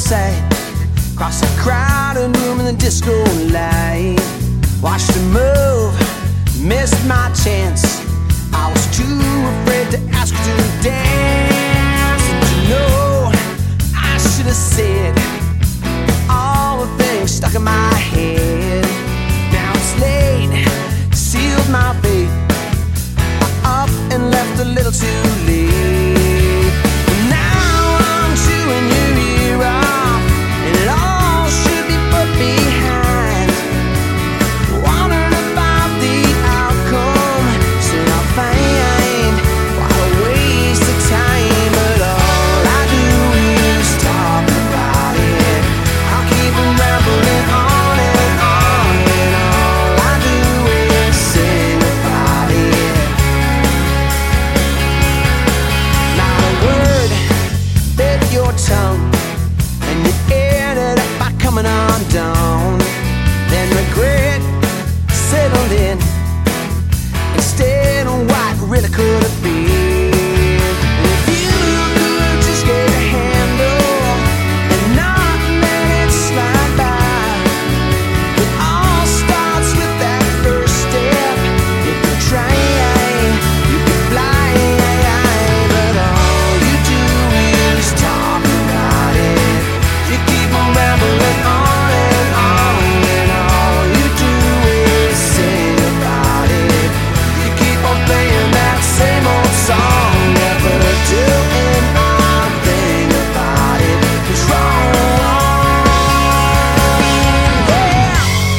sight. Across a crowded room in the disco light. Watched her move, missed my chance. I was too afraid to ask her to dance. And you know, I should have said all the things stuck in my head. Now it's late, sealed my fate. I'm up and left a little too late. Now I'm chewing your ear off, and it all should be put behind. Wondering about the outcome, said I'll find what a waste of time. But all I do is talk about it. I'll keep rambling on and on, and all I do is sing about it. Not a word bit your tongue, and you ended up by coming undone. Then regret settled in instead of what really could have been. If you could just get a handle and not let it slide by. It all starts with that first step. If you try, you can fly, but all you do is talk about it. You keep on rambling on and on, and all you do is sing about it. You keep on playing that same old song, never doing nothing about it. It's wrong, yeah.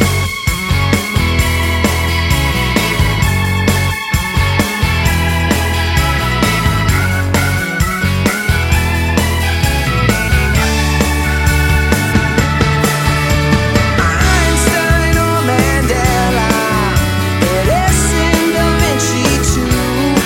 Einstein or Mandela, Edison, Da Vinci too.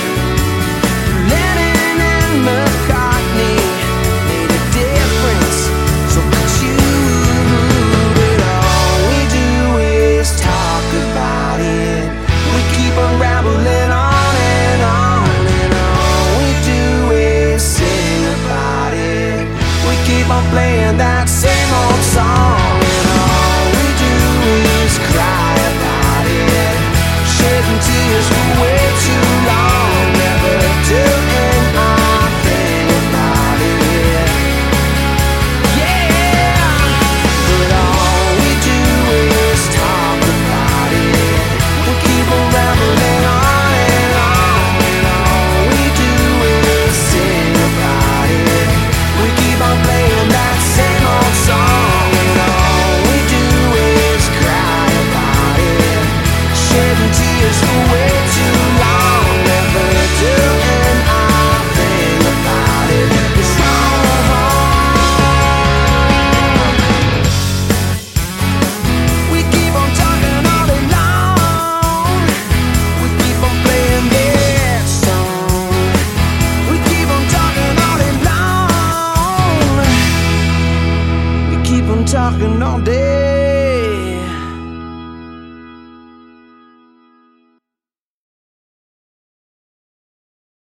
Lennon and McCartney made a difference, so could you. But all we do is talk about it. We keep on rambling on and on, and all we do is sing about it. We keep on playing that same old song, and all we do is cry about it. Shedding tears for way too long, never doing nothing about it. Yeah, but all we do is talk about it. We keep on rambling on and on, and all we do is sing about it. We keep on playing that same old song, and all we do is cry about it. Shedding tears for way too long, never doing nothing about it. It's wrong. We keep on talking all day long. We keep on playing this song. We keep on talking all day long. We keep on talking all day